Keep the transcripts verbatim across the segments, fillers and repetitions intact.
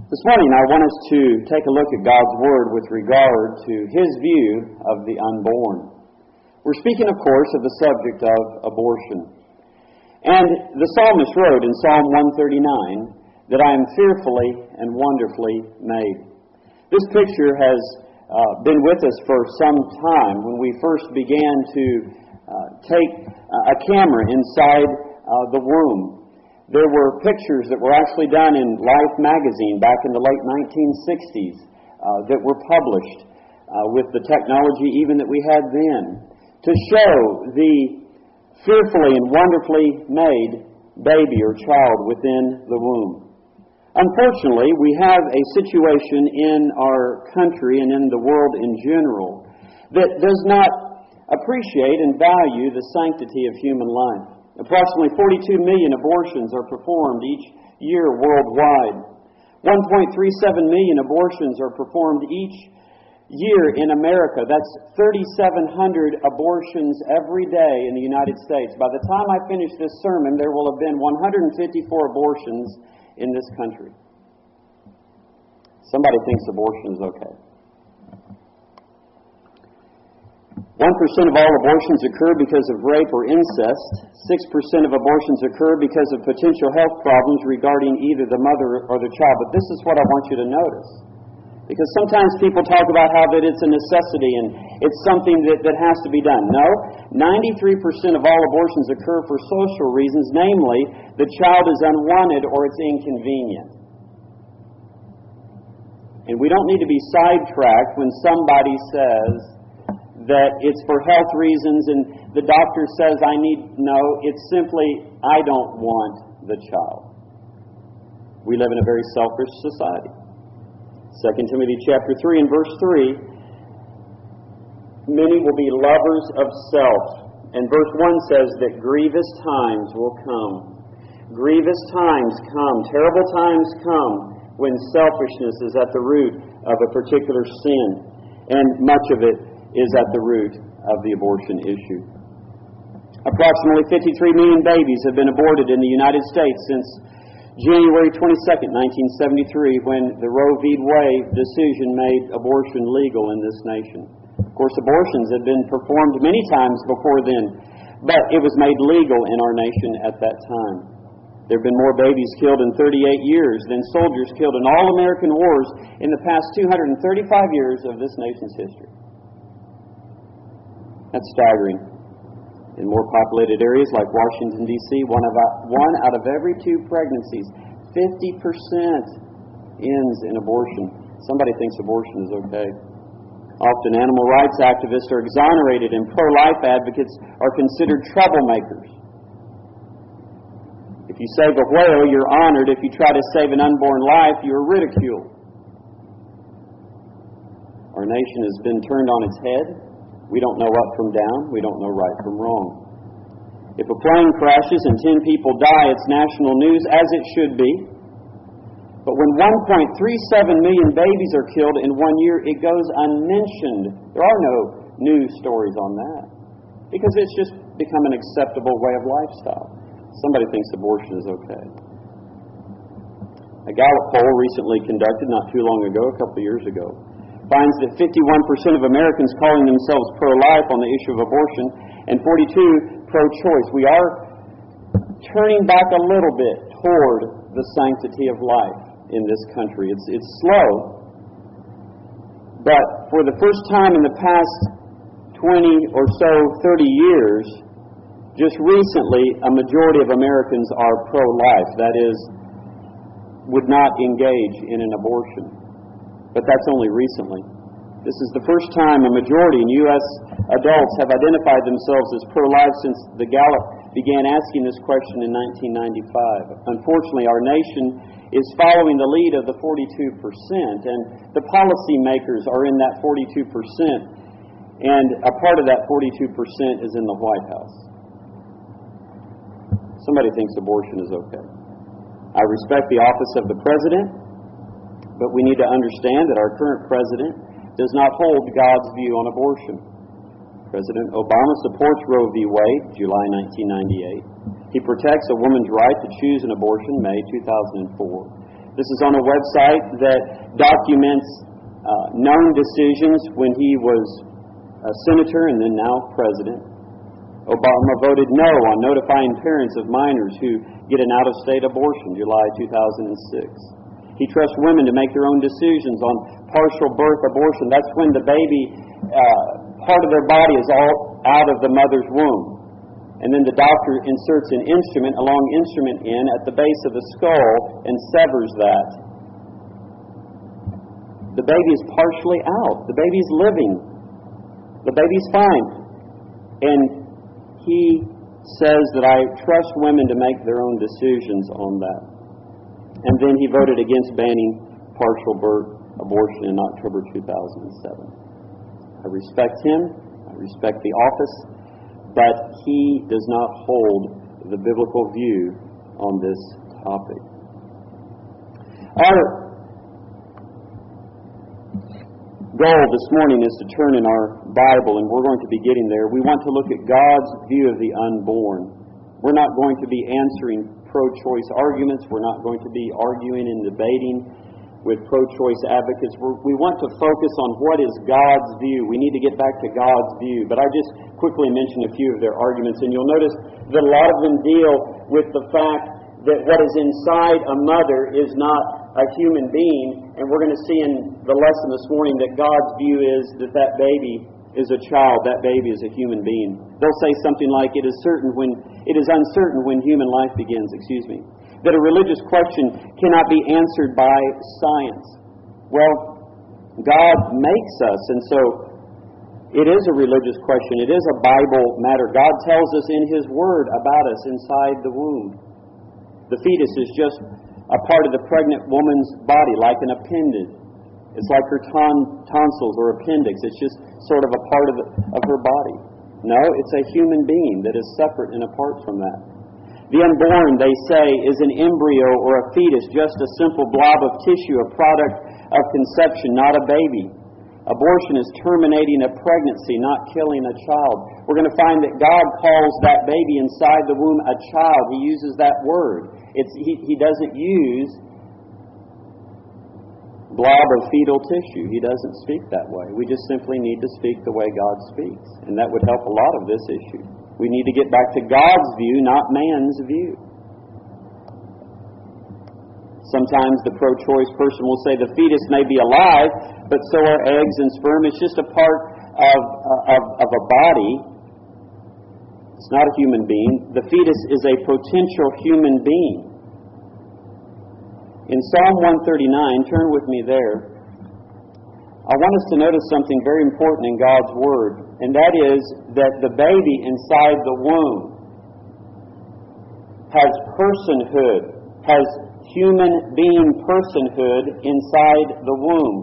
This morning I want us to take a look at God's Word with regard to His view of the unborn. We're speaking, of course, of the subject of abortion. And the psalmist wrote in Psalm one thirty-nine that I am fearfully and wonderfully made. This picture has uh, been with us for some time. When we first began to uh, take a camera inside uh, the womb, there were pictures that were actually done in Life magazine back in the late nineteen sixties uh, that were published uh, with the technology even that we had then to show the fearfully and wonderfully made baby or child within the womb. Unfortunately, we have a situation in our country and in the world in general that does not appreciate and value the sanctity of human life. Approximately forty-two million abortions are performed each year worldwide. one point three seven million abortions are performed each year in America. That's thirty-seven hundred abortions every day in the United States. By the time I finish this sermon, there will have been one hundred fifty-four abortions in this country. Somebody thinks abortion is okay. one percent of all abortions occur because of rape or incest. six percent of abortions occur because of potential health problems regarding either the mother or the child. But this is what I want you to notice. Because sometimes people talk about how that it's a necessity and it's something that, that has to be done. No, ninety-three percent of all abortions occur for social reasons, namely, the child is unwanted or it's inconvenient. And we don't need to be sidetracked when somebody says that it's for health reasons and the doctor says I need, no, it's simply I don't want the child. We live in a very selfish society. Second Timothy chapter three and verse three, many will be lovers of self. And verse one says that grievous times will come. Grievous times come, terrible times come when selfishness is at the root of a particular sin. And much of it is at the root of the abortion issue. Approximately fifty-three million babies have been aborted in the United States since January twenty-second, nineteen seventy-three, when the Roe v. Wade decision made abortion legal in this nation. Of course, abortions had been performed many times before then, but it was made legal in our nation at that time. There have been more babies killed in thirty-eight years than soldiers killed in all American wars in the past two hundred thirty-five years of this nation's history. That's staggering. In more populated areas like Washington, D C, one, of, one out of every two pregnancies, fifty percent ends in abortion. Somebody thinks abortion is okay. Often animal rights activists are exonerated and pro-life advocates are considered troublemakers. If you save a whale, you're honored. If you try to save an unborn life, you're ridiculed. Our nation has been turned on its head. We don't know up from down. We don't know right from wrong. If a plane crashes and ten people die, it's national news, as it should be. But when one point three seven million babies are killed in one year, it goes unmentioned. There are no news stories on that. Because it's just become an acceptable way of lifestyle. Somebody thinks abortion is okay. A Gallup poll recently conducted not too long ago, a couple of years ago, finds that fifty-one percent of Americans calling themselves pro-life on the issue of abortion and forty-two pro-choice. We are turning back a little bit toward the sanctity of life in this country. It's, it's slow, but for the first time in the past twenty or so, thirty years, just recently a majority of Americans are pro-life. That is, would not engage in an abortion. But that's only recently. This is the first time a majority in U S adults have identified themselves as pro-life since the Gallup began asking this question in nineteen ninety-five. Unfortunately, our nation is following the lead of the forty-two percent, and the policymakers are in that forty-two percent, and a part of that forty-two percent is in the White House. Somebody thinks abortion is okay. I respect the office of the president, but we need to understand that our current president does not hold God's view on abortion. President Obama supports Roe v. Wade, July nineteen ninety-eight. He protects a woman's right to choose an abortion, May two thousand four. This is on a website that documents uh, known decisions when he was a senator and then now president. Obama voted no on notifying parents of minors who get an out-of-state abortion, July two thousand six. He trusts women to make their own decisions on partial birth abortion. That's when the baby, uh, part of their body is all out of the mother's womb. And then the doctor inserts an instrument, a long instrument in at the base of the skull and severs that. The baby is partially out. The baby's living. The baby's fine. And he says that I trust women to make their own decisions on that. And then he voted against banning partial birth abortion in October two thousand seven. I respect him. I respect the office. But he does not hold the biblical view on this topic. Our goal this morning is to turn in our Bible, and we're going to be getting there. We want to look at God's view of the unborn. We're not going to be answering pro-choice arguments. We're not going to be arguing and debating with pro-choice advocates. We're, we want to focus on what is God's view. We need to get back to God's view. But I just quickly mention a few of their arguments, and you'll notice that a lot of them deal with the fact that what is inside a mother is not a human being, and we're going to see in the lesson this morning that God's view is that that baby is a child, that baby is a human being. They'll say something like, it is certain when it is uncertain when human life begins, excuse me. That a religious question cannot be answered by science. Well, God makes us, and so it is a religious question. It is a Bible matter. God tells us in His Word about us inside the womb. The fetus is just a part of the pregnant woman's body, like an appendage. It's like her ton, tonsils or appendix. It's just sort of a part of, the, of her body. No, it's a human being that is separate and apart from that. The unborn, they say, is an embryo or a fetus, just a simple blob of tissue, a product of conception, not a baby. Abortion is terminating a pregnancy, not killing a child. We're going to find that God calls that baby inside the womb a child. He uses that word. It's, he, he doesn't use blob of fetal tissue. He doesn't speak that way. We just simply need to speak the way God speaks. And that would help a lot of this issue. We need to get back to God's view, not man's view. Sometimes the pro-choice person will say the fetus may be alive, but so are eggs and sperm. It's just a part of, of, of a body. It's not a human being. The fetus is a potential human being. In Psalm one thirty-nine, turn with me there, I want us to notice something very important in God's Word, and that is that the baby inside the womb has personhood, has human being personhood inside the womb.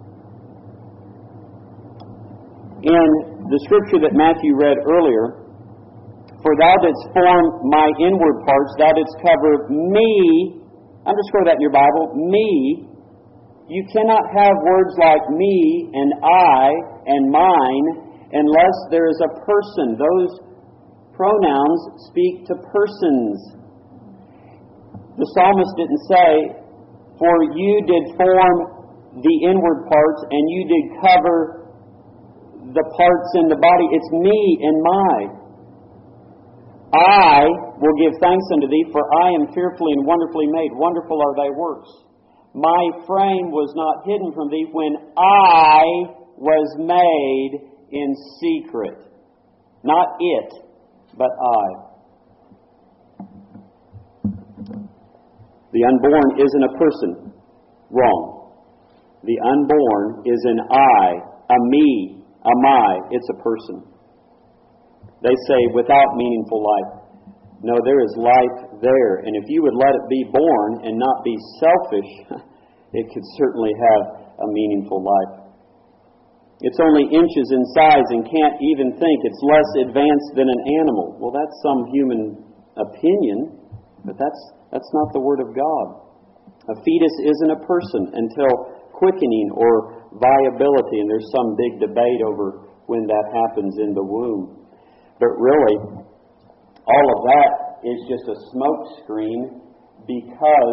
In the scripture that Matthew read earlier, for thou didst form my inward parts, thou didst cover me, underscore that in your Bible, me. You cannot have words like me and I and mine unless there is a person. Those pronouns speak to persons. The psalmist didn't say, for you did form the inward parts and you did cover the parts in the body. It's me and my. I will give thanks unto thee, for I am fearfully and wonderfully made. Wonderful are thy works. My frame was not hidden from thee when I was made in secret. Not it, but I. The unborn isn't a person. Wrong. The unborn is an I, a me, a my. It's a person. They say without meaningful life. No, there is life there. And if you would let it be born and not be selfish, it could certainly have a meaningful life. It's only inches in size and can't even think. It's less advanced than an animal. Well, that's some human opinion, but that's that's not the Word of God. A fetus isn't a person until quickening or viability, and there's some big debate over when that happens in the womb. But really, all of that is just a smoke screen because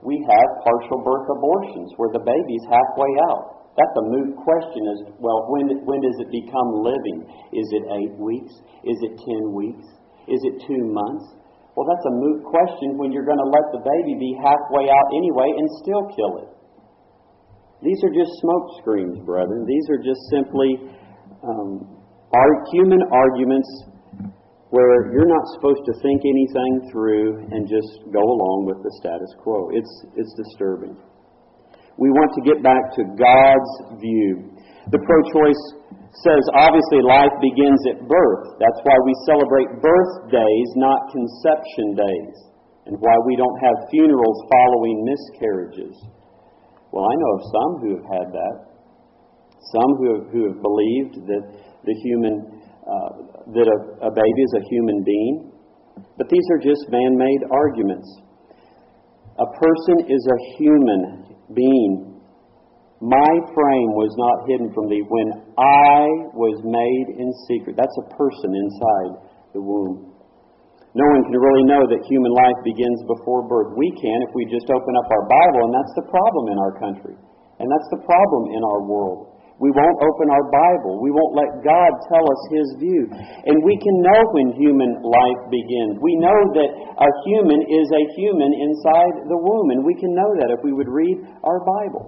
we have partial birth abortions where the baby's halfway out. That's a moot question as, well, when, when does it become living? Is it eight weeks? Is it ten weeks? Is it two months? Well, that's a moot question when you're going to let the baby be halfway out anyway and still kill it. These are just smoke screens, brethren. These are just simply um, our human arguments where you're not supposed to think anything through and just go along with the status quo. It's, it's disturbing. We want to get back to God's view. The pro-choice says, obviously, life begins at birth. That's why we celebrate birthdays, not conception days, and why we don't have funerals following miscarriages. Well, I know of some who have had that. Some who have, who have believed that the human Uh, that a, a baby is a human being. But these are just man-made arguments. A person is a human being. My frame was not hidden from thee when I was made in secret. That's a person inside the womb. No one can really know that human life begins before birth. We can if we just open up our Bible, and that's the problem in our country. And that's the problem in our world. We won't open our Bible. We won't let God tell us His view. And we can know when human life begins. We know that a human is a human inside the womb, and we can know that if we would read our Bible.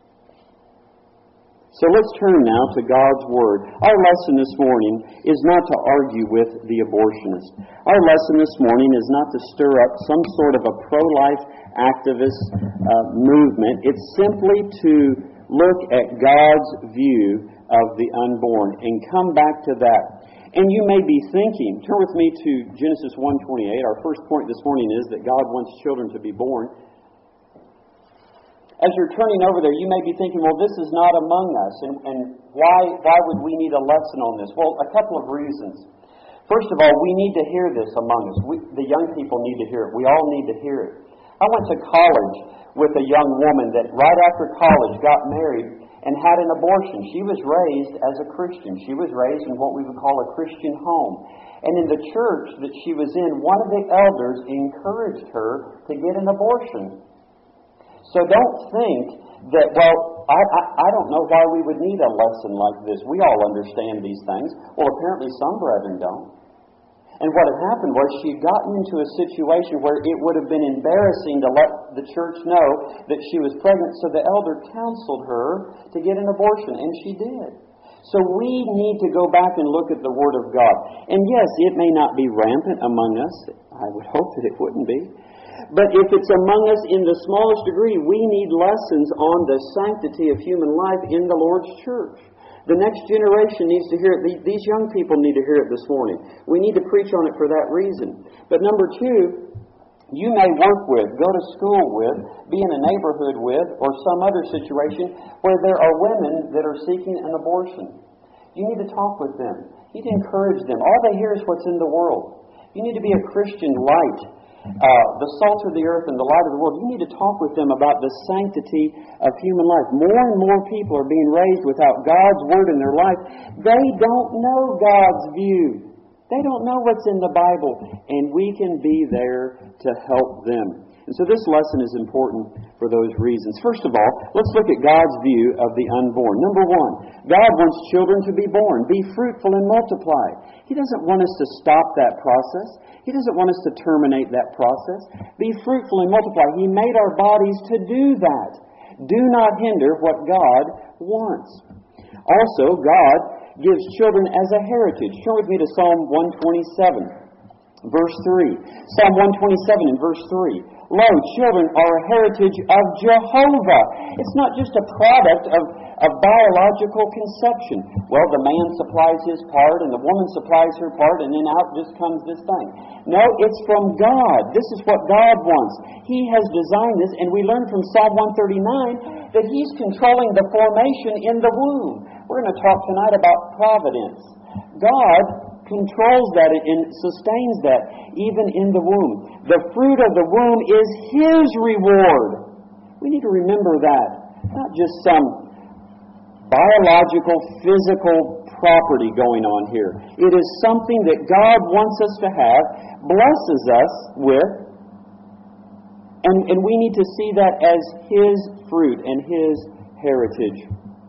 So let's turn now to God's Word. Our lesson this morning is not to argue with the abortionist. Our lesson this morning is not to stir up some sort of a pro-life activist uh, movement. It's simply to look at God's view of the unborn and come back to that. And you may be thinking, turn with me to Genesis one twenty-eight. Our first point this morning is that God wants children to be born. As you're turning over there, you may be thinking, well, this is not among us, and, and why, why would we need a lesson on this? Well, a couple of reasons. First of all, we need to hear this among us. We, the young people need to hear it. We all need to hear it. I went to college with a young woman that right after college got married and had an abortion. She was raised as a Christian. She was raised in what we would call a Christian home. And in the church that she was in, one of the elders encouraged her to get an abortion. So don't think that, well, I, I, I don't know why we would need a lesson like this. We all understand these things. Well, apparently some brethren don't. And what had happened was she had gotten into a situation where it would have been embarrassing to let the church know that she was pregnant, so the elder counseled her to get an abortion, and she did. So we need to go back and look at the Word of God. And yes, it may not be rampant among us. I would hope that it wouldn't be. But if it's among us in the smallest degree, we need lessons on the sanctity of human life in the Lord's church. The next generation needs to hear it. These young people need to hear it this morning. We need to preach on it for that reason. But number two, you may work with, go to school with, be in a neighborhood with, or some other situation where there are women that are seeking an abortion. You need to talk with them. You need to encourage them. All they hear is what's in the world. You need to be a Christian light. Uh, the salt of the earth and the light of the world. You need to talk with them about the sanctity of human life. More and more people are being raised without God's Word in their life. They don't know God's view. They don't know what's in the Bible. And we can be there to help them. And so this lesson is important for those reasons. First of all, let's look at God's view of the unborn. Number one, God wants children to be born. Be fruitful and multiply. He doesn't want us to stop that process. He doesn't want us to terminate that process. Be fruitful and multiply. He made our bodies to do that. Do not hinder what God wants. Also, God gives children as a heritage. Turn with me to Psalm one twenty-seven, verse three. Psalm one twenty-seven and verse three. Lo, children are a heritage of Jehovah. It's not just a product of, of biological conception. Well, the man supplies his part and the woman supplies her part, and then out just comes this thing. No, it's from God. This is what God wants. He has designed this, and we learn from Psalm one thirty-nine that He's controlling the formation in the womb. We're going to talk tonight about providence. God controls that and sustains that even in the womb. The fruit of the womb is His reward. We need to remember that. Not just some biological, physical property going on here. It is something that God wants us to have, blesses us with, And, and we need to see that as His fruit and His heritage.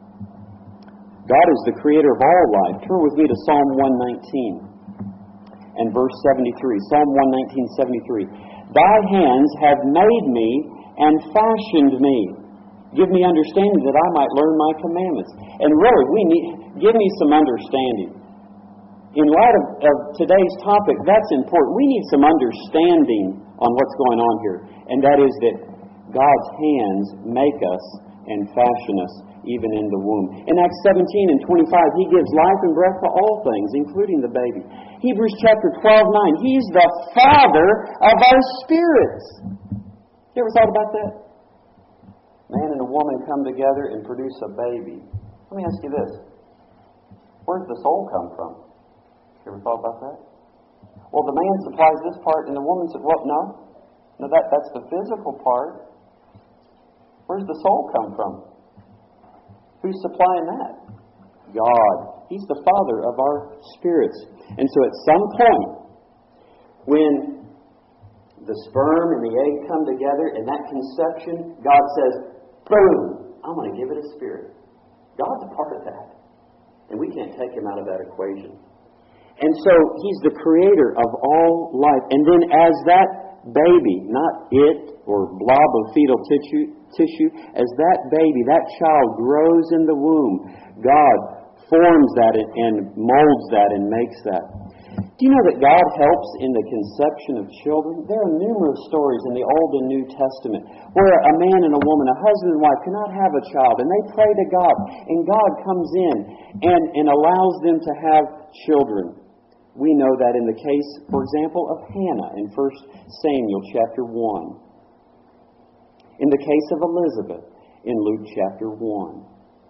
God is the creator of all life. Turn with me to Psalm one nineteen and verse seventy-three. Psalm one nineteen, seventy-three. Thy hands have made me and fashioned me. Give me understanding that I might learn my commandments. And really, we need, give me some understanding. In light of, of today's topic, that's important. We need some understanding on what's going on here. And that is that God's hands make us and fashion us even in the womb. In Acts seventeen and twenty-five, He gives life and breath to all things, including the baby. Hebrews chapter twelve, nine, He's the Father of our spirits. You ever thought about that? Man and a woman come together and produce a baby. Let me ask you this. Where does the soul come from? You ever thought about that? Well, the man supplies this part and the woman says, well, no. No, that, that's the physical part. Where does the soul come from? Who's supplying that? God. He's the Father of our spirits. And so at some point, when the sperm and the egg come together in that conception, God says, boom, I'm going to give it a spirit. God's a part of that. And we can't take Him out of that equation. And so He's the creator of all life. And then as that baby, not it or blob of fetal tissue, tissue, as that baby, that child grows in the womb, God forms that and molds that and makes that. Do you know that God helps in the conception of children? There are numerous stories in the Old and New Testament where a man and a woman, a husband and wife, cannot have a child, and they pray to God, and God comes in and, and allows them to have children. We know that in the case, for example, of Hannah in First Samuel chapter one. In the case of Elizabeth in Luke chapter one.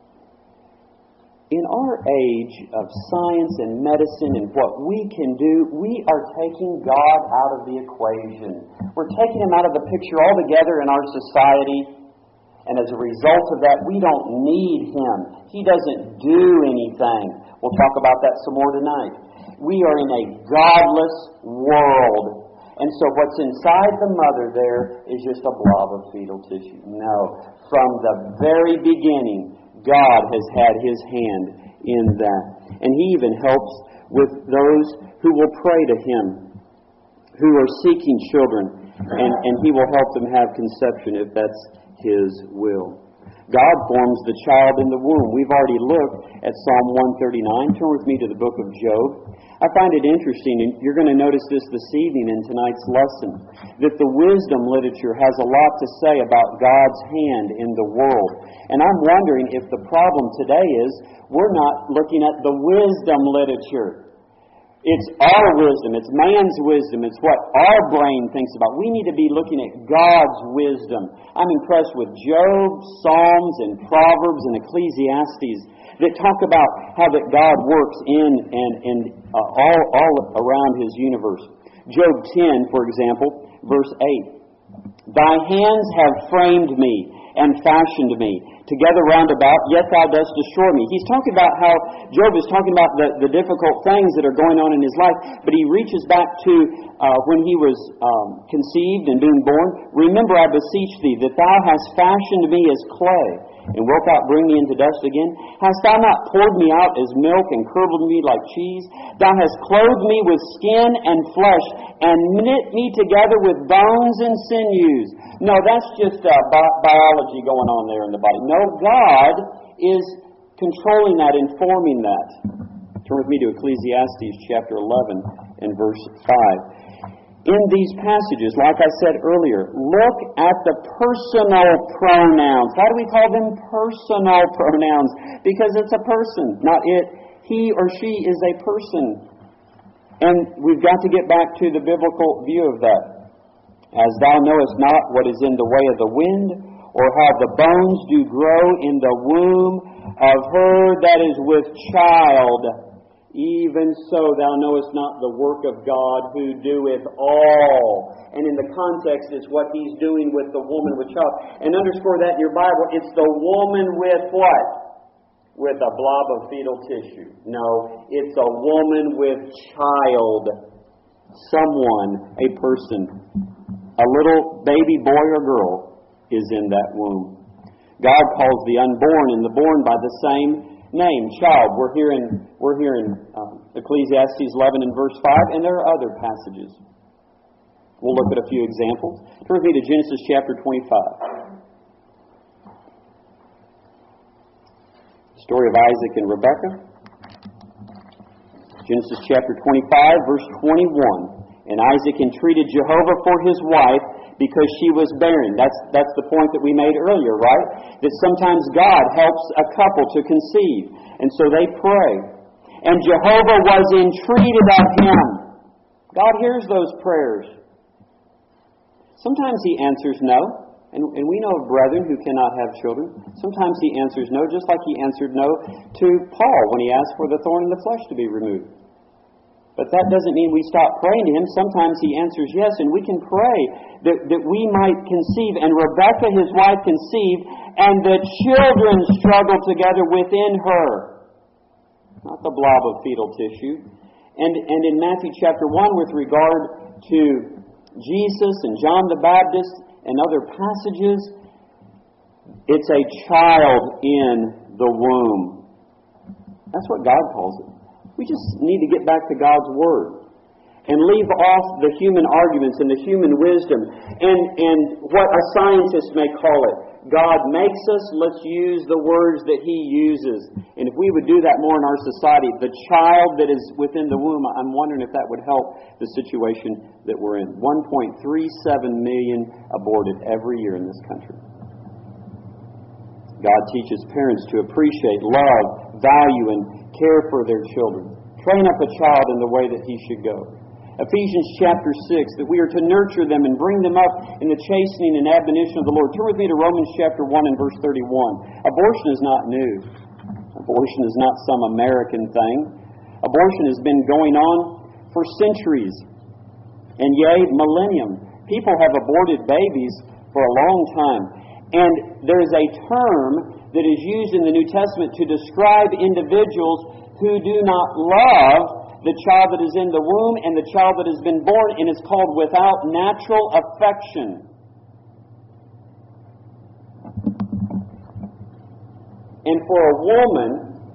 In our age of science and medicine and what we can do, we are taking God out of the equation. We're taking Him out of the picture altogether in our society. And as a result of that, we don't need Him. He doesn't do anything. We'll talk about that some more tonight. We are in a godless world. And so what's inside the mother there is just a blob of fetal tissue. No. From the very beginning, God has had His hand in that. And He even helps with those who will pray to Him, who are seeking children. And, and He will help them have conception if that's His will. God forms the child in the womb. We've already looked at Psalm one thirty-nine. Turn with me to the book of Job. I find it interesting, and you're going to notice this this evening in tonight's lesson, that the wisdom literature has a lot to say about God's hand in the world. And I'm wondering if the problem today is we're not looking at the wisdom literature. It's our wisdom. It's man's wisdom. It's what our brain thinks about. We need to be looking at God's wisdom. I'm impressed with Job, Psalms, and Proverbs, and Ecclesiastes that talk about how that God works in and, and uh, all, all around His universe. Job ten, for example, verse eight. Thy hands have framed me and fashioned me. Together round about, yet thou dost destroy me. He's talking about how Job is talking about the, the difficult things that are going on in his life, but he reaches back to uh, when he was um, conceived and being born. Remember, I beseech thee, that thou hast fashioned me as clay, and wilt thou bring me into dust again? Hast thou not poured me out as milk, and curdled me like cheese? Thou hast clothed me with skin and flesh, and knit me together with bones and sinews. No, that's just uh, bi- biology going on there in the body. No, God is controlling that, informing that. Turn with me to Ecclesiastes chapter eleven and verse five. In these passages, like I said earlier, look at the personal pronouns. Why do we call them personal pronouns? Because it's a person, not it. He or she is a person. And we've got to get back to the biblical view of that. As thou knowest not what is in the way of the wind, or how the bones do grow in the womb of her that is with child, even so thou knowest not the work of God who doeth all. And in the context, it's what He's doing with the woman with child. And underscore that in your Bible, it's the woman with what? With a blob of fetal tissue. No, it's a woman with child. Someone, a person. a little baby boy or girl is in that womb. God calls the unborn and the born by the same name, child. We're here in, we're here in uh, Ecclesiastes eleven and verse five, and there are other passages. We'll look at a few examples. Turn with me to Genesis chapter twenty-five. The story of Isaac and Rebekah. Genesis chapter twenty-five, verse twenty-one. And Isaac entreated Jehovah for his wife because she was barren. That's, that's the point that we made earlier, right? That sometimes God helps a couple to conceive. And so they pray. And Jehovah was entreated of him. God hears those prayers. Sometimes He answers no. And, and we know of brethren who cannot have children. Sometimes He answers no, just like He answered no to Paul when he asked for the thorn in the flesh to be removed. But that doesn't mean we stop praying to Him. Sometimes He answers yes, and we can pray that, that we might conceive. And Rebekah, his wife, conceived, and the children struggled together within her. Not the blob of fetal tissue. And, and in Matthew chapter one, with regard to Jesus and John the Baptist and other passages, it's a child in the womb. That's what God calls it. We just need to get back to God's Word and leave off the human arguments and the human wisdom and, and what a scientist may call it. God makes us, let's use the words that He uses. And if we would do that more in our society, the child that is within the womb, I'm wondering if that would help the situation that we're in. one point three seven million aborted every year in this country. God teaches parents to appreciate, love, value, and care for their children. Train up a child in the way that he should go. Ephesians chapter six, that we are to nurture them and bring them up in the chastening and admonition of the Lord. Turn with me to Romans chapter one and verse thirty-one. Abortion is not new. Abortion is not some American thing. Abortion has been going on for centuries, and yea, millennium. People have aborted babies for a long time. And there is a term that is used in the New Testament to describe individuals who do not love the child that is in the womb and the child that has been born, and it's called without natural affection. And for a woman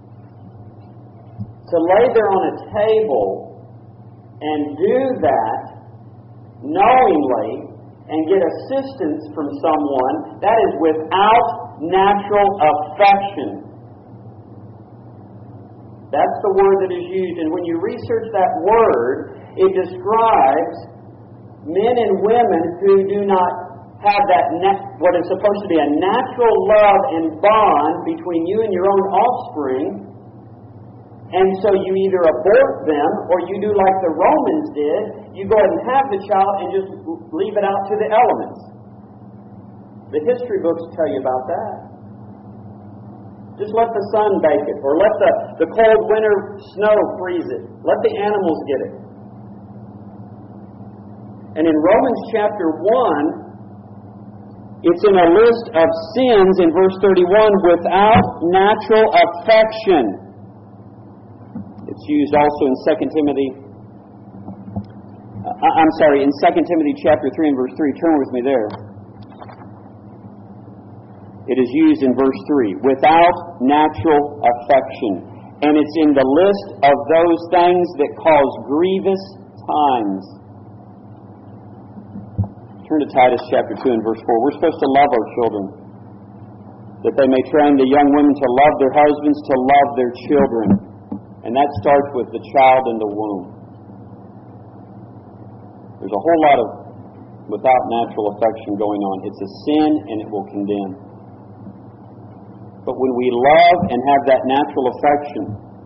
to lay there on a table and do that knowingly and get assistance from someone, that is without natural affection. That's the word that is used. And when you research that word, it describes men and women who do not have that nat- what is supposed to be a natural love and bond between you and your own offspring. And so you either abort them or you do like the Romans did. You go ahead and have the child and just leave it out to the elements. The history books tell you about that. Just let the sun bake it, or let the, the cold winter snow freeze it. Let the animals get it. And in Romans chapter one, it's in a list of sins in verse thirty-one, without natural affection. It's used also in Second Timothy. Uh, I'm sorry, in Second Timothy chapter three and verse three. Turn with me there. It is used in verse three, without natural affection. And it's in the list of those things that cause grievous times. Turn to Titus chapter two and verse four. We're supposed to love our children, that they may train the young women to love their husbands, to love their children. And that starts with the child in the womb. There's a whole lot of without natural affection going on. It's a sin and it will condemn. But when we love and have that natural affection,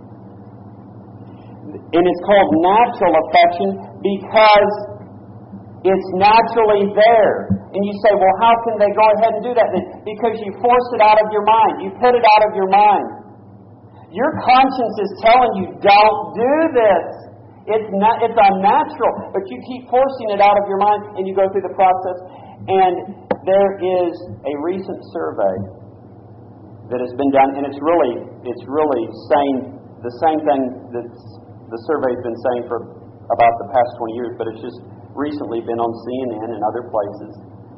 and it's called natural affection because it's naturally there. And you say, well, how can they go ahead and do that? Because you force it out of your mind. You put it out of your mind. Your conscience is telling you, don't do this. It's not, it's unnatural. But you keep forcing it out of your mind, and you go through the process. And there is a recent survey that has been done, and it's really it's really saying the same thing that the survey's been saying for about the past twenty years, but it's just recently been on C N N and other places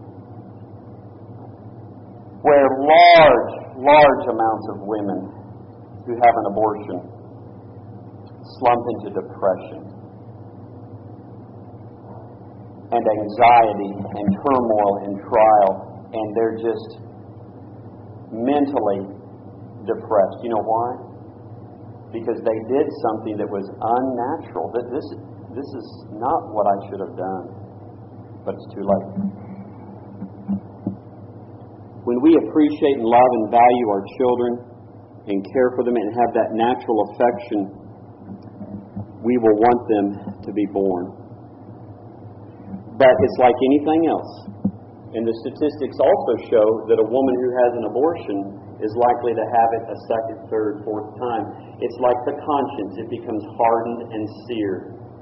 where large, large amounts of women who have an abortion slump into depression and anxiety and turmoil and trial, and they're just mentally depressed. You know why? Because they did something that was unnatural. That this, this is not what I should have done, but it's too late. When we appreciate and love and value our children and care for them and have that natural affection, we will want them to be born. But it's like anything else. And the statistics also show that a woman who has an abortion is likely to have it a second, third, fourth time. It's like the conscience. It becomes hardened and seared.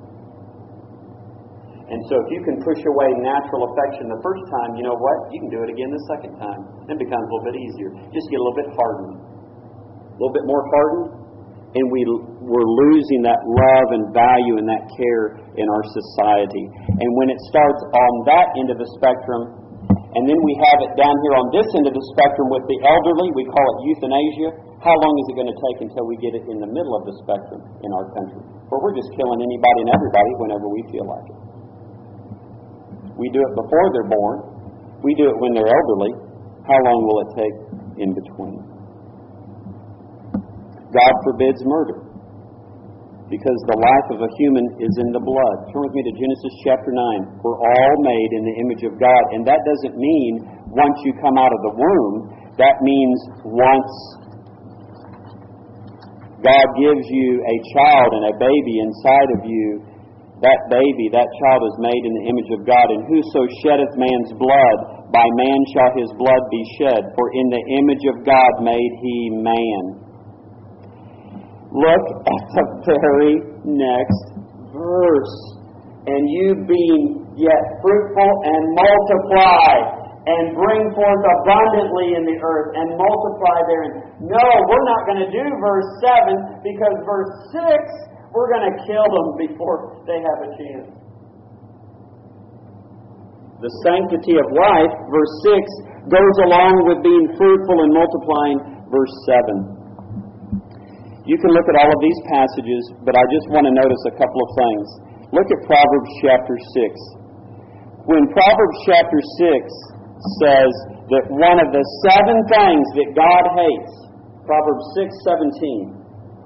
And so if you can push away natural affection the first time, you know what? You can do it again the second time. It becomes a little bit easier. Just get a little bit hardened. A little bit more hardened, and we, we're losing that love and value and that care in our society. And when it starts on that end of the spectrum, and then we have it down here on this end of the spectrum with the elderly, we call it euthanasia. How long is it going to take until we get it in the middle of the spectrum in our country? Where we're just killing anybody and everybody whenever we feel like it. We do it before they're born. We do it when they're elderly. How long will it take in between? God forbids murder, because the life of a human is in the blood. Turn with me to Genesis chapter nine. We're all made in the image of God. And that doesn't mean once you come out of the womb. That means once God gives you a child and a baby inside of you, that baby, that child is made in the image of God. And whoso sheddeth man's blood, by man shall his blood be shed. For in the image of God made he man. Look at the very next verse. And you being yet fruitful and multiply, and bring forth abundantly in the earth, and multiply therein. No, we're not going to do verse seven, because verse six, we're going to kill them before they have a chance. The sanctity of life, verse six, goes along with being fruitful and multiplying, verse seven. You can look at all of these passages, but I just want to notice a couple of things. Look at Proverbs chapter six. When Proverbs chapter six says that one of the seven things that God hates, Proverbs six seventeen,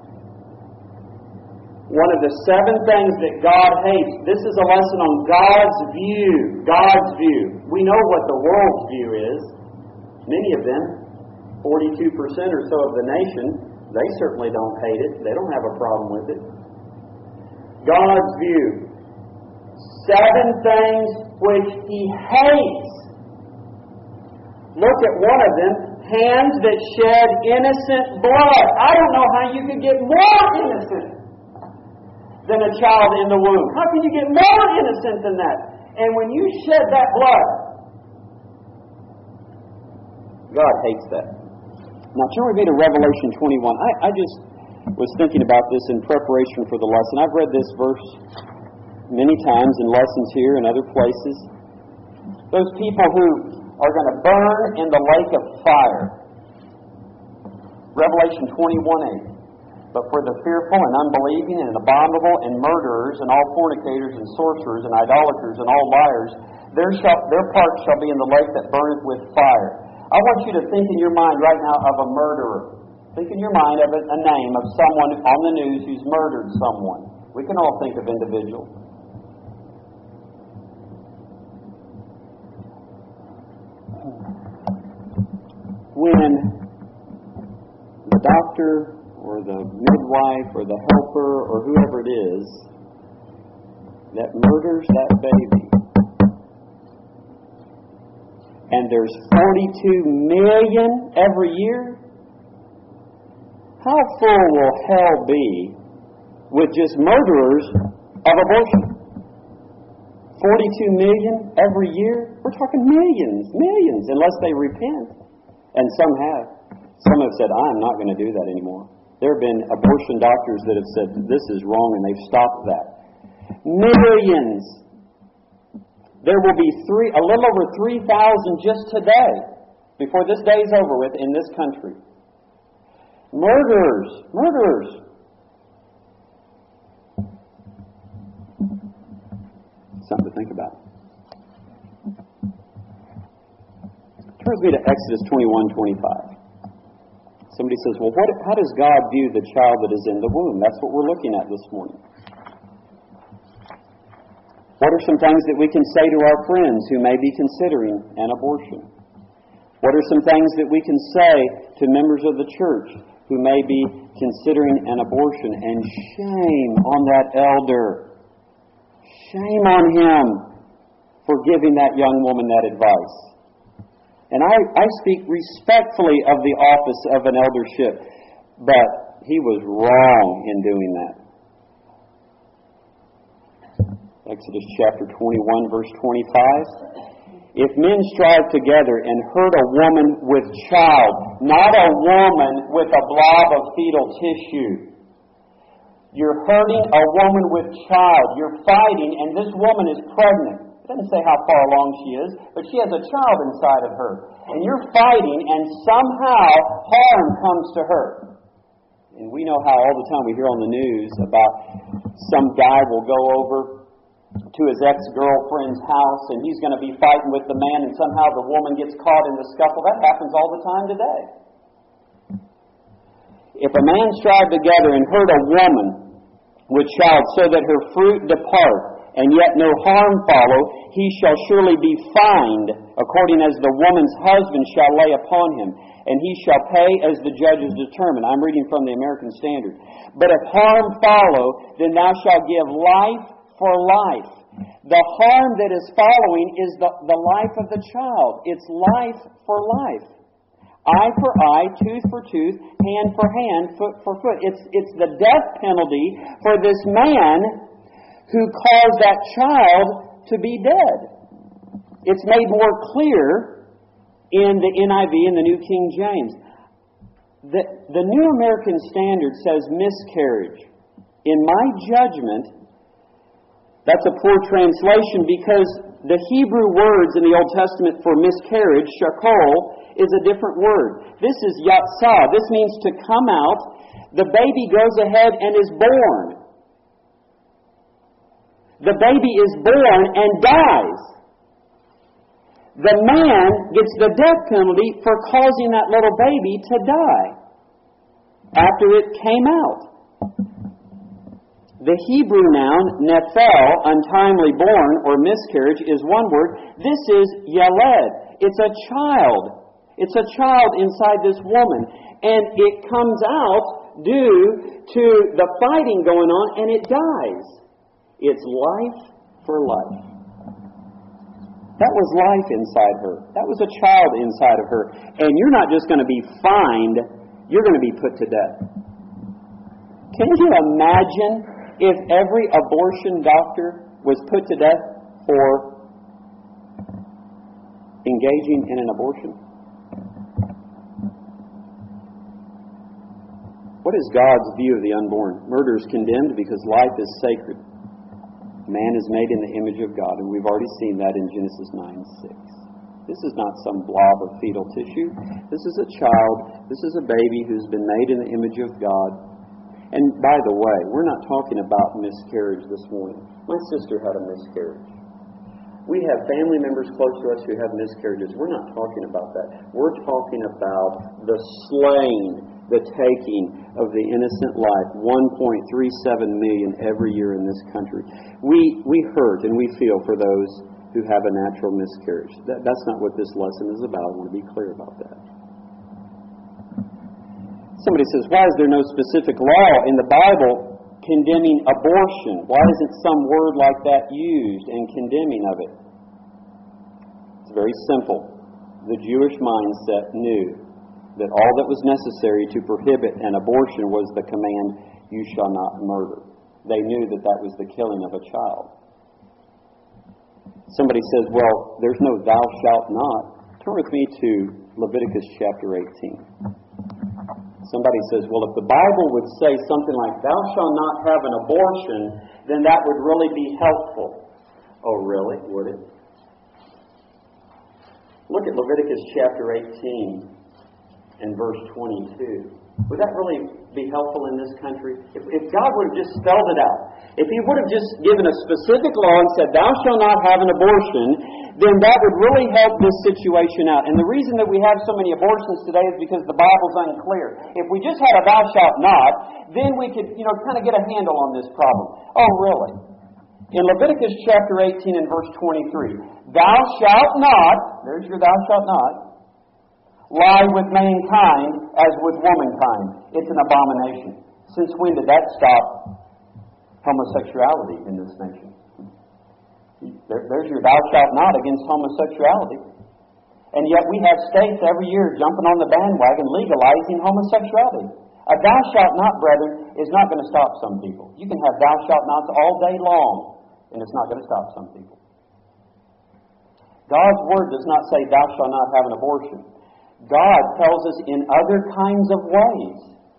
one of the seven things that God hates, this is a lesson on God's view. God's view. We know what the world's view is. Many of them, forty-two percent or so of the nation, they certainly don't hate it. They don't have a problem with it. God's view. Seven things which He hates. Look at one of them. Hands that shed innocent blood. I don't know how you could get more innocent than a child in the womb. How can you get more innocent than that? And when you shed that blood, God hates that. Now turn with me to Revelation twenty-one. I, I just was thinking about this in preparation for the lesson. I've read this verse many times in lessons here and other places. Those people who are going to burn in the lake of fire. Revelation twenty-one eight. But for the fearful and unbelieving and abominable and murderers and all fornicators and sorcerers and idolaters and all liars, their, shall, their part shall be in the lake that burneth with fire. I want you to think in your mind right now of a murderer. Think in your mind of a, a name of someone on the news who's murdered someone. We can all think of individuals. When the doctor or the midwife or the helper or whoever it is that murders that baby, and there's forty-two million every year, how full will hell be with just murderers of abortion? forty-two million every year? We're talking millions, millions, unless they repent. And some have. Some have said, I'm not going to do that anymore. There have been abortion doctors that have said, this is wrong, and they've stopped that. Millions. There will be three, a little over three thousand just today, before this day is over with, in this country. Murderers, murderers. Something to think about. Turn with me to Exodus twenty-one twenty-five. Somebody says, well, what, how does God view the child that is in the womb? That's what we're looking at this morning. What are some things that we can say to our friends who may be considering an abortion? What are some things that we can say to members of the church who may be considering an abortion? And shame on that elder. Shame on him for giving that young woman that advice. And I, I speak respectfully of the office of an eldership, but he was wrong in doing that. Exodus chapter twenty-one, verse twenty-five. If men strive together and hurt a woman with child, not a woman with a blob of fetal tissue. You're hurting a woman with child. You're fighting, and this woman is pregnant. It doesn't say how far along she is, but she has a child inside of her. And you're fighting, and somehow harm comes to her. And we know how all the time we hear on the news about some guy will go over to his ex-girlfriend's house, and he's going to be fighting with the man, and somehow the woman gets caught in the scuffle. That happens all the time today. If a man strive together and hurt a woman with child, so that her fruit depart, and yet no harm follow, he shall surely be fined, according as the woman's husband shall lay upon him, and he shall pay as the judges determine. I'm reading from the American Standard. But if harm follow, then thou shalt give life for life. The harm that is following is the, the life of the child. It's life for life. Eye for eye, tooth for tooth, hand for hand, foot for foot. It's, it's the death penalty for this man who caused that child to be dead. It's made more clear in the N I V and the New King James. The, the New American Standard says miscarriage. In my judgment, that's a poor translation because the Hebrew words in the Old Testament for miscarriage, shakol, is a different word. This is yatsah. This means to come out. The baby goes ahead and is born. The baby is born and dies. The man gets the death penalty for causing that little baby to die after it came out. The Hebrew noun, nephel, untimely born or miscarriage, is one word. This is yaled. It's a child. It's a child inside this woman. And it comes out due to the fighting going on, and it dies. It's life for life. That was life inside her. That was a child inside of her. And you're not just going to be fined, you're going to be put to death. Can you imagine if every abortion doctor was put to death for engaging in an abortion? What is God's view of the unborn? Murder is condemned because life is sacred. Man is made in the image of God, and we've already seen that in Genesis nine six. This is not some blob of fetal tissue. This is a child. This is a baby who's been made in the image of God. And by the way, we're not talking about miscarriage this morning. My sister had a miscarriage. We have family members close to us who have miscarriages. We're not talking about that. We're talking about the slaying, the taking of the innocent life, one point three seven million every year in this country. We we hurt and we feel for those who have a natural miscarriage. That, that's not what this lesson is about. I want to be clear about that. Somebody says, why is there no specific law in the Bible condemning abortion? Why isn't some word like that used in condemning of it? It's very simple. The Jewish mindset knew that all that was necessary to prohibit an abortion was the command, you shall not murder. They knew that that was the killing of a child. Somebody says, well, there's no thou shalt not. Turn with me to Leviticus chapter eighteen. Somebody says, well, if the Bible would say something like, thou shalt not have an abortion, then that would really be helpful. Oh, really? Would it? Look at Leviticus chapter eighteen and verse twenty-two. Would that really be helpful in this country? If, if God would have just spelled it out, if He would have just given a specific law and said, "Thou shalt not have an abortion," then that would really help this situation out. And the reason that we have so many abortions today is because the Bible's unclear. If we just had a "thou shalt not," then we could, you know, kind of get a handle on this problem. Oh, really? In Leviticus chapter eighteen and verse twenty-three, "Thou shalt not," there's your "thou shalt not," "lie with mankind as with womankind." It's an abomination. Since when did that stop homosexuality in this nation? There, there's your "thou shalt not" against homosexuality. And yet we have states every year jumping on the bandwagon legalizing homosexuality. A "thou shalt not," brethren, is not going to stop some people. You can have "thou shalt nots" all day long, and it's not going to stop some people. God's Word does not say, "Thou shalt not have an abortion." God tells us in other kinds of ways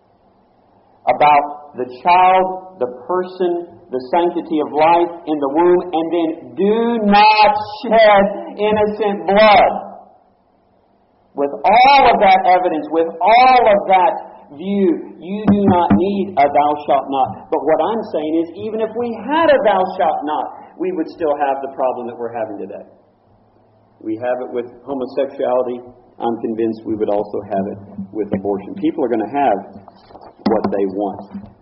about the child, the person, the sanctity of life in the womb, and then do not shed innocent blood. With all of that evidence, with all of that view, you do not need a "thou shalt not." But what I'm saying is, even if we had a "thou shalt not," we would still have the problem that we're having today. We have it with homosexuality. I'm convinced we would also have it with abortion. People are going to have what they want.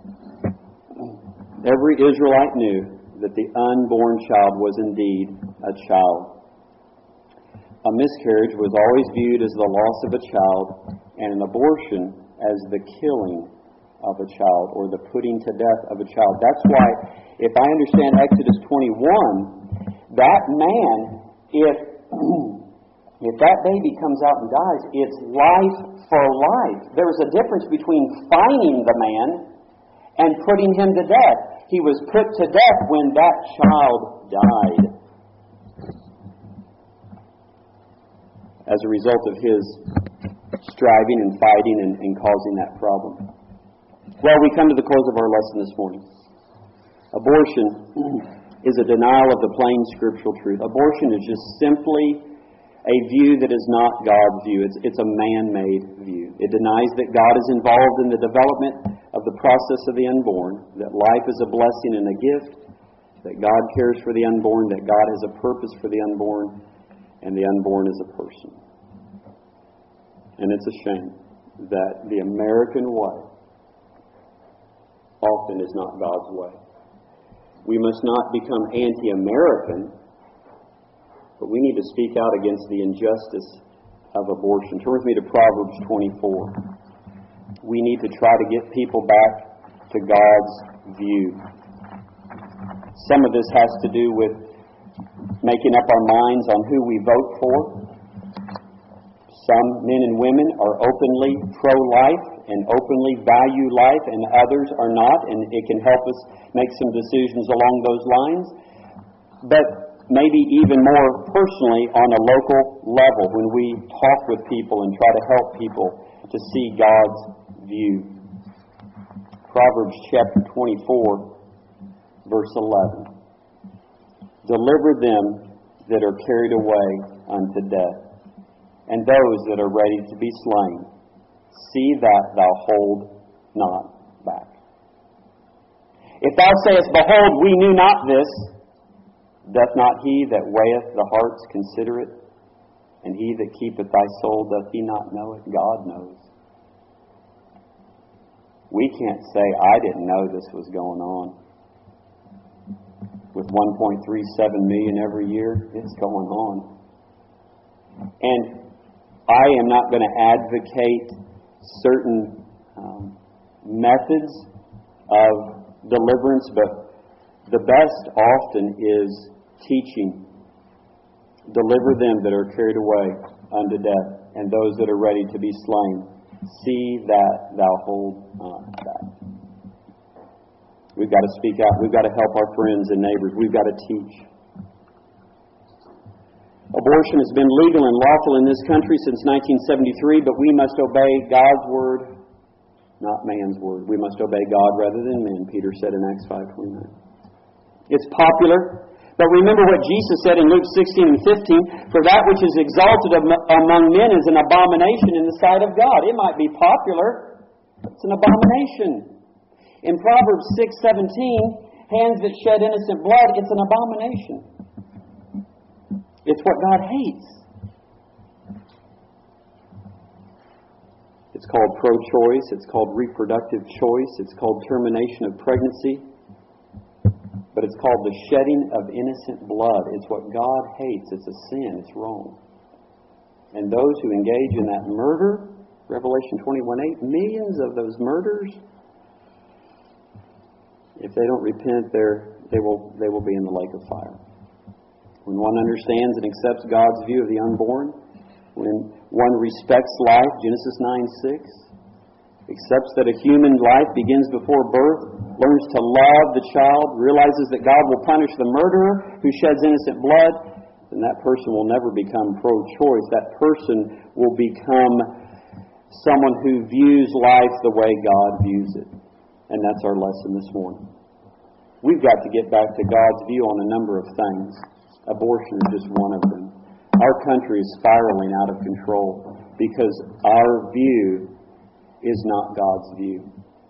Every Israelite knew that the unborn child was indeed a child. A miscarriage was always viewed as the loss of a child, and an abortion as the killing of a child, or the putting to death of a child. That's why, if I understand Exodus twenty-one, that man, if if that baby comes out and dies, it's life for life. There's a difference between fining the man and putting him to death. He was put to death when that child died, as a result of his striving and fighting and, and causing that problem. Well, we come to the close of our lesson this morning. Abortion is a denial of the plain scriptural truth. Abortion is just simply a view that is not God's view. It's, it's a man-made view. It denies that God is involved in the development of the process of the unborn, that life is a blessing and a gift, that God cares for the unborn, that God has a purpose for the unborn, and the unborn is a person. And it's a shame that the American way often is not God's way. We must not become anti-American, but we need to speak out against the injustice of abortion. Turn with me to Proverbs twenty-four. We need to try to get people back to God's view. Some of this has to do with making up our minds on who we vote for. Some men and women are openly pro-life and openly value life, and others are not, and it can help us make some decisions along those lines. But maybe even more personally on a local level, when we talk with people and try to help people to see God's view. Proverbs chapter twenty-four, verse eleven. Deliver them that are carried away unto death, and those that are ready to be slain. See that thou hold not back. If thou sayest, Behold, we knew not this, doth not he that weigheth the hearts consider it? And he that keepeth thy soul, doth he not know it? God knows. We can't say, I didn't know this was going on. With one point three seven million every year, it's going on. And I am not going to advocate certain um, methods of deliverance, but the best often is teaching. Deliver them that are carried away unto death, and those that are ready to be slain. See that thou hold not back. We've got to speak out. We've got to help our friends and neighbors. We've got to teach. Abortion has been legal and lawful in this country since nineteen seventy-three, but we must obey God's word, not man's word. We must obey God rather than men, Peter said in Acts five twenty-nine. It's popular, But remember what Jesus said in Luke sixteen and fifteen, "For that which is exalted among men is an abomination in the sight of God." It might be popular, but it's an abomination. In Proverbs six seventeen, "Hands that shed innocent blood," it's an abomination. It's what God hates. It's called pro-choice. It's called reproductive choice. It's called termination of pregnancy. But it's called the shedding of innocent blood. It's what God hates. It's a sin. It's wrong. And those who engage in that murder, Revelation twenty-one eight, millions of those murders, if they don't repent, they're, they will they will be in the lake of fire. When one understands and accepts God's view of the unborn, when one respects life, Genesis nine six, accepts that a human life begins before birth, learns to love the child, realizes that God will punish the murderer who sheds innocent blood, then that person will never become pro-choice. That person will become someone who views life the way God views it. And that's our lesson this morning. We've got to get back to God's view on a number of things. Abortion is just one of them. Our country is spiraling out of control because our view is not God's view.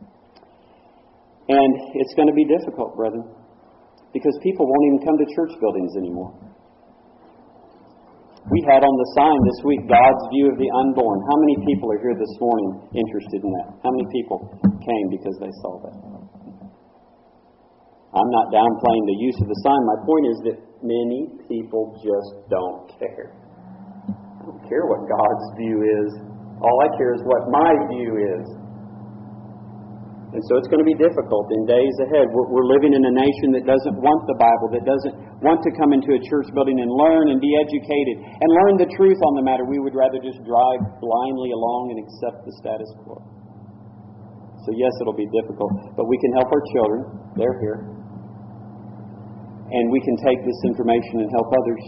And it's going to be difficult, brethren, because people won't even come to church buildings anymore. We had on the sign this week, God's view of the unborn. How many people are here this morning interested in that? How many people came because they saw that? I'm not downplaying the use of the sign. My point is that many people just don't care. I don't care what God's view is. All I care is what my view is. And so it's going to be difficult in days ahead. We're, we're living in a nation that doesn't want the Bible, that doesn't want to come into a church building and learn and be educated and learn the truth on the matter. We would rather just drive blindly along and accept the status quo. So yes, it'll be difficult, but we can help our children. They're here. And we can take this information and help others.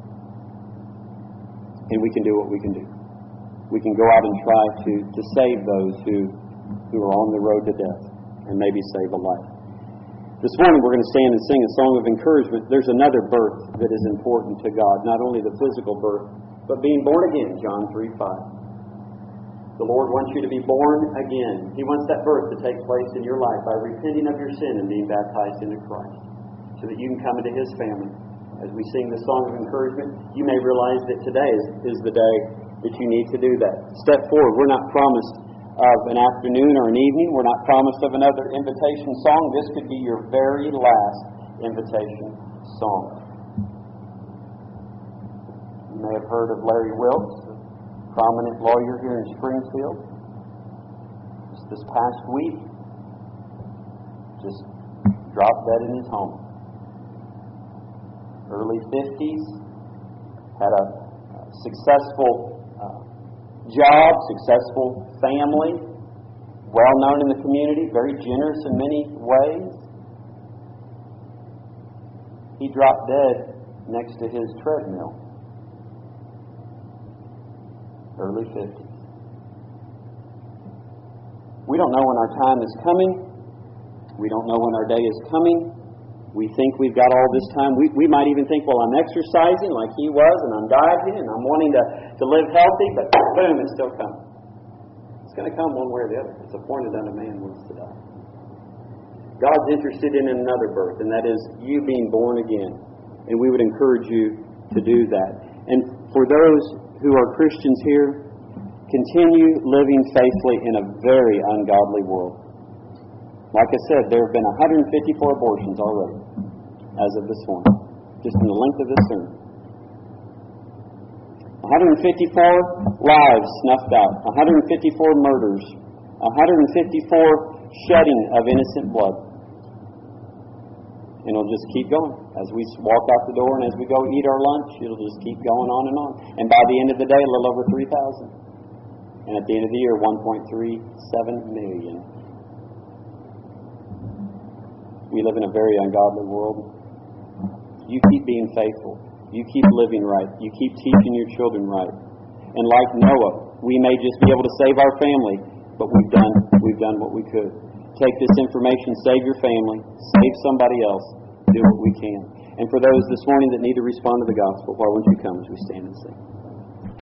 And we can do what we can do. We can go out and try to, to save those who, who are on the road to death and maybe save a life. This morning we're going to stand and sing a song of encouragement. There's another birth that is important to God, not only the physical birth, but being born again, John three five. The Lord wants you to be born again. He wants that birth to take place in your life by repenting of your sin and being baptized into Christ so that you can come into His family. As we sing this song of encouragement, you may realize that today is, is the day that you need to do that. Step forward. We're not promised of an afternoon or an evening. We're not promised of another invitation song. This could be your very last invitation song. You may have heard of Larry Wilkes, a prominent lawyer here in Springfield. Just this past week, just dropped dead in his home. Early fifties, had a successful uh, job, successful family, well known in the community, very generous in many ways. He dropped dead next to his treadmill. Early fifties. We don't know when our time is coming. We don't know when our day is coming. We think we've got all this time. We, we might even think, well, I'm exercising like he was, and I'm dieting, and I'm wanting to, to live healthy, but boom, it's still coming. It's going to come one way or the other. It's appointed unto man once to die. God's interested in another birth, and that is you being born again. And we would encourage you to do that. And for those who are Christians here, continue living faithfully in a very ungodly world. Like I said, there have been one hundred fifty-four abortions already, as of this morning, just in the length of this sermon. one hundred fifty-four lives snuffed out, one hundred fifty-four murders, one hundred fifty-four shedding of innocent blood. And it'll just keep going. As we walk out the door and as we go eat our lunch, it'll just keep going on and on. And by the end of the day, a little over three thousand. And at the end of the year, one point three seven million. We live in a very ungodly world. You keep being faithful. You keep living right. You keep teaching your children right. And like Noah, we may just be able to save our family, but we've done we've done what we could. Take this information, save your family, save somebody else, do what we can. And for those this morning that need to respond to the gospel, why won't you come as we stand and sing?